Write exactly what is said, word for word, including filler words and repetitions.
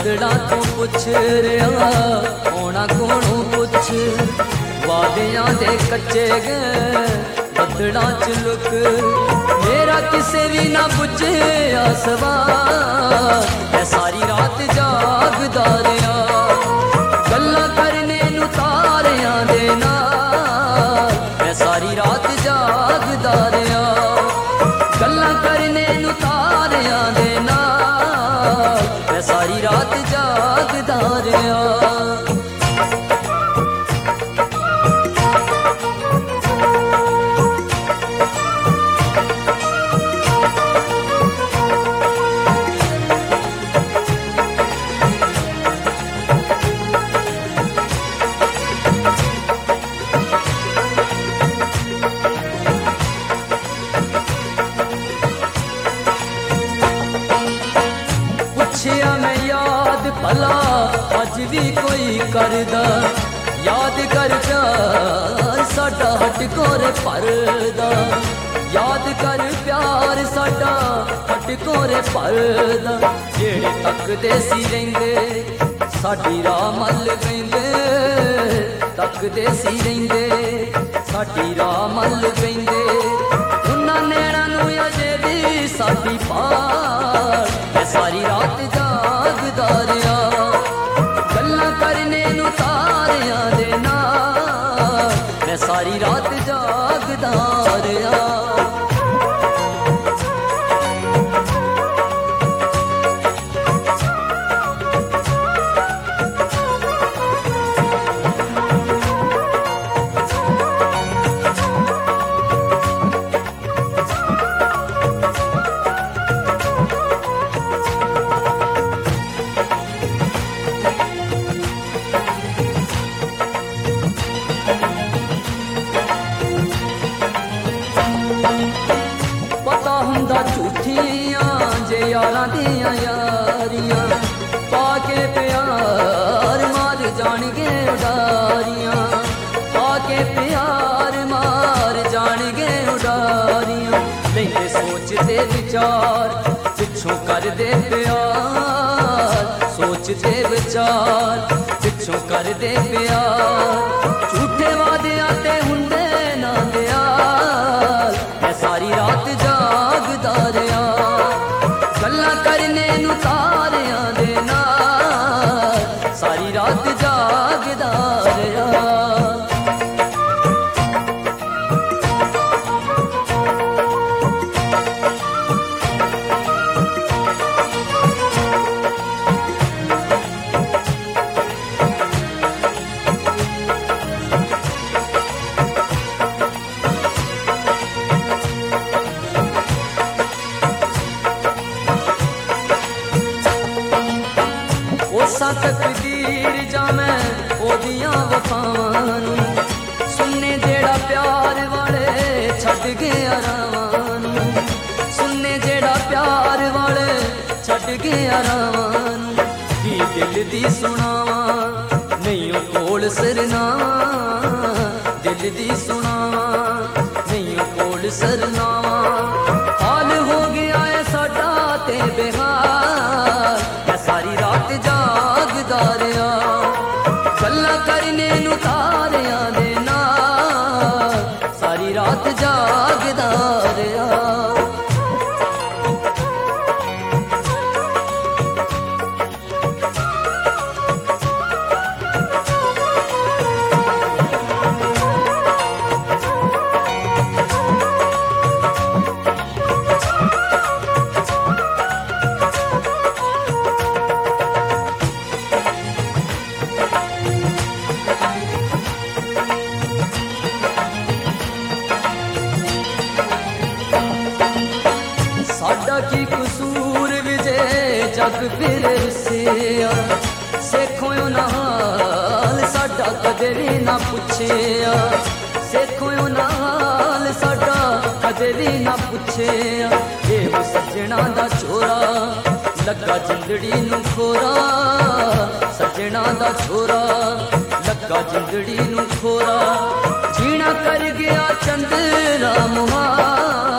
बदला तो पुछ रहा होना कोणों कुछ वादियां दे कच्चे गए बदला च लुक मेरा किसे भी ना बुझे सवाल मैं सारी रात जागदा रहा गल्लां करने नू तारियां दे नाल मैं सारी रात जागदा रहा गल्लां करने नू तारियां दे नाल मैं सारी रात जागदा रहा। पुछया मैं याद भला अज भी कोई करदा याद कर प्यार साडा हट कोरे परदा याद कर प्यार साडा हट कोरे परदा जेड़े तकदे सी रहिंदे साडी राह मल गईंदे तकदे सी रहिंदे साडी राह मल गईंदे उन्हां नैणां नूं अजे भी साडी पार मैं सारी रात जागदा रहा गल्लां करने नू तारियां दे नाल मैं सारी रात जागदा रहा। पता हुंदा झूठियां जे यारां दियां यारियां पाके प्यार मार जाणगे उडारियां पाके प्यार मार जाणगे उडारियां लेंदे सोचते विचार पिछों कर दे प्यार सोचते विचार पिछों कर दे प्यार झूठे वादियां ते हुंदे ना दयाल मैं सारी रात जागदा रहा गल्लां करने नू तारियां दे नाल सारी रात जागदा रहा। ओसा तकदीर जामे ओदियां वफावां नू सुनने जेड़ा प्यार वाले छड़ गया रावां नू सुनने जेड़ा प्यार वाले छड़ गया रावां नू की दिल दी सुनावां नहीं ओ कोल सरनावां दिल दी सुनावां नहीं ओ कोल सरनावां हाल हो गया है साडा ते बेहाल मैं सारी रात जागदा रहा गल्लां करने नू तारियां दे नाल सारी रात जागदा रहा। की कसूर विजे जग फिर रुसिया सेखो नाल साडा कदे भी ना पुछिया सेखो नाल साडा कदे भी ना पुछिया ये वो सजना दा छोरा लगा जिंदड़ी नू खोरा सजना दा छोरा लगा जिंदड़ी नू खोरा जीना कर गया चंद्रा मुहार